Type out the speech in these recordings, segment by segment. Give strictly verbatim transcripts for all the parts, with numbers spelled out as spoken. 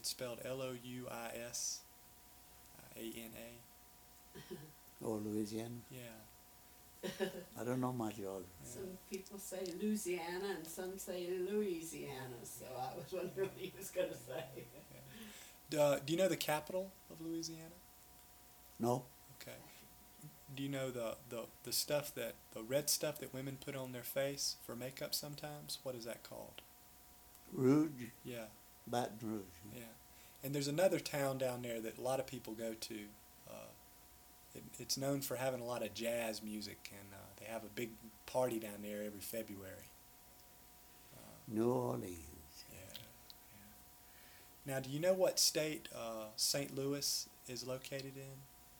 It's spelled L O U I S A N A. Or Louisiana? Yeah. I don't know my geography. Yeah. Some people say Louisiana and some say Louisiana, so I was wondering what he was going to say. Yeah. Uh, do you know the capital of Louisiana? No? Okay. Do you know the, the, the stuff that, the red stuff that women put on their face for makeup sometimes? What is that called? Rouge? Yeah. Baton Rouge. Yeah. And there's another town down there that a lot of people go to. Uh, it, it's known for having a lot of jazz music, and uh, they have a big party down there every February. Uh, New Orleans. yeah, yeah. Now, do you know what state uh, Saint Louis is located in?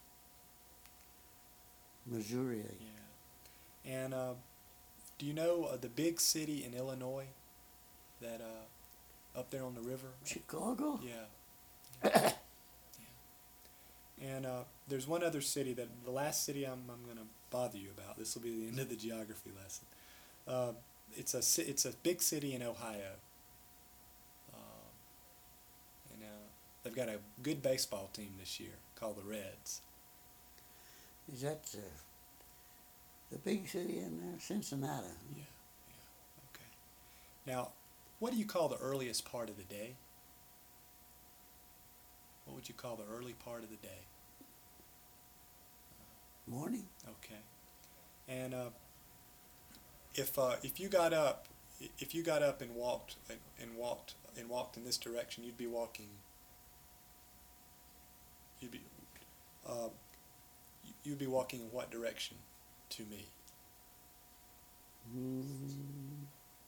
Missouri. Yeah. And uh, do you know uh, the big city in Illinois that uh, up there on the river? Chicago? Yeah. Yeah. And uh, there's one other city that the last city I'm I'm going to bother you about. This will be the end of the geography lesson. Uh, it's a ci- it's a big city in Ohio. Um, and uh, they've got a good baseball team this year called the Reds. Is that uh, the big city in there? Cincinnati? Yeah. Yeah. Okay. Now, what do you call the earliest part of the day? What would you call the early part of the day? Morning? Okay. And uh, if uh, if you got up, if you got up and walked and, and walked and walked in this direction, you'd be walking. You'd be, uh, you'd be walking in what direction to me? Mm,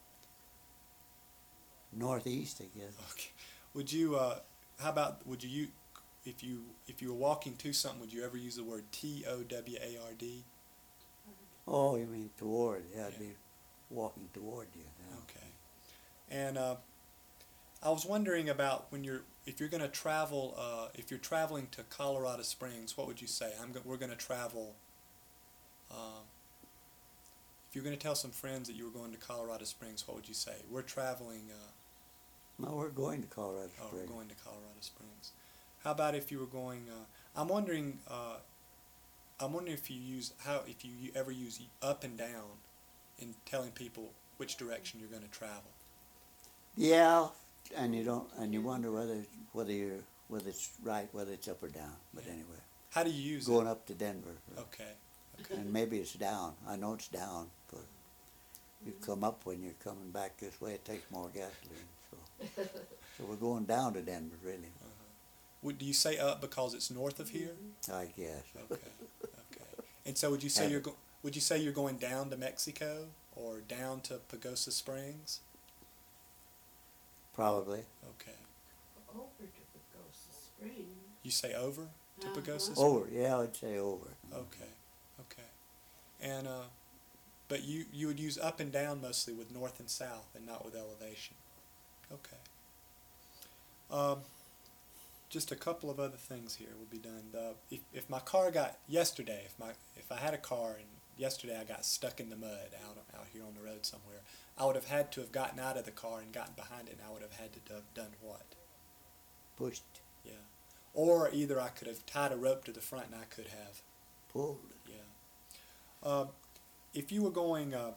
northeast, I guess. Okay. Would you? Uh, how about? Would you? If you if you were walking to something, would you ever use the word T O W A R D? Oh, you mean toward? Yeah, I'd Yeah. be walking toward you. Yeah. Okay. And uh, I was wondering about when you're if you're going to travel uh, if you're traveling to Colorado Springs, what would you say? I'm go- we're going to travel. Uh, if you're going to tell some friends that you were going to Colorado Springs, what would you say? We're traveling. Uh, No, we're going to Colorado oh, Springs. we're going to Colorado Springs. How about if you were going? Uh, I'm wondering. Uh, I'm wondering if you use how if you, you ever use up and down in telling people which direction you're going to travel. Yeah, and you don't, and you wonder whether whether you're whether it's right, whether it's up or down. But Yeah. anyway, How do you use going it? up to Denver, Okay. Okay. and maybe it's down. I know it's down, but you come up when you're coming back this way. It takes more gasoline, so so we're going down to Denver, really. Uh-huh. Would, do you say up because it's north of here? I guess. Okay. Okay. And so would you say Have you're it. go- would you say you're going down to Mexico or down to Pagosa Springs? Probably. Okay. Over to Pagosa Springs. You say over to Uh-huh. Pagosa Springs? Over. Yeah, I'd say over. Okay. Okay. And uh, but you you would use up and down mostly with north and south and not with elevation. Okay. Um, just a couple of other things here will be done. The, if if my car got yesterday, if my if I had a car and yesterday I got stuck in the mud out out here on the road somewhere, I would have had to have gotten out of the car and gotten behind it, and I would have had to have done what? Pushed, Yeah. Or either I could have tied a rope to the front and I could have. pulled. Yeah. Uh, if you were going, uh,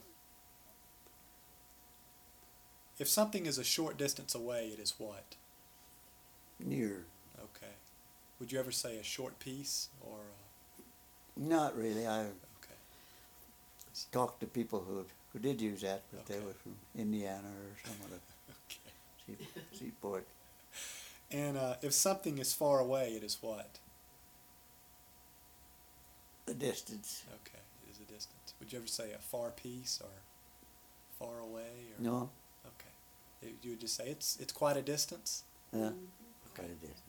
if something is a short distance away, it is what? Near. Okay. Would you ever say a short piece or? Uh, Not really. I okay. talked to people who who did use that, but they Okay. were from Indiana or some of the Okay. sea, seaport. And uh, if something is far away, it is what? The distance. Okay, it is a distance. Would you ever say a far piece or far away? Or? No. Okay. You would just say it's it's quite a distance. Yeah. Mhm. Quite a distance.